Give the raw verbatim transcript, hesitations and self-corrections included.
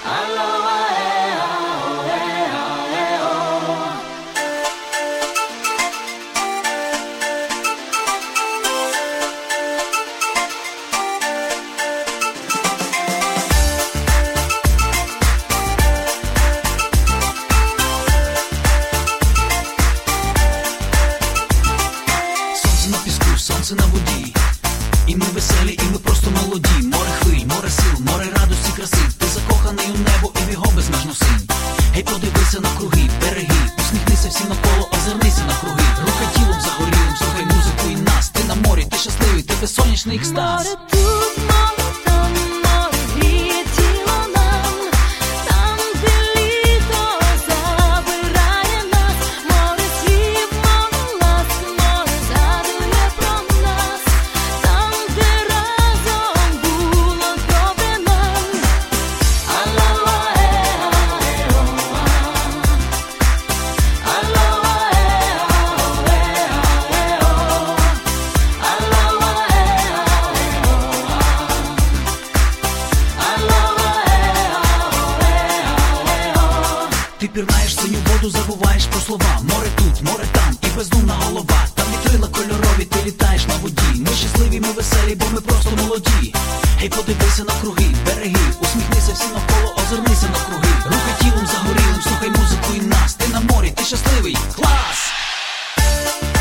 Сонце на воді, і ми веселі, і ми просто молоді. Море хвиль, море сил, море радості, краси. Ти закоханий у небо, і в його безмежну синь. Гей, подивися на круги, береги, усміхнися всім навколо, озирнися на круги. Рухай тілом загорілим, слухай музику і нас. Ти на морі, ти щасливий, тебе сонячний екстаз. Море тут, море там, море гріє тіло нам. Там, де літо забирає нас. Море слів, море ласк, море згадує про нас. Там, де разом було добре нам. Алло-е-а-е-о, алло-е-а-е-о, Ти пірнаєш в синю воду, забуваєш про слова. Море тут, море там, і бездумна голова. Там вітрила кольорові, ти літаєш на воді. Ми щасливі, ми веселі, бо ми просто молоді. Гей, подивися на круги, береги, усміхнися всім навколо, озирнися на круги. Рухай тілом загорілим, слухай музику і нас. Ти на морі, ти щасливий, клас!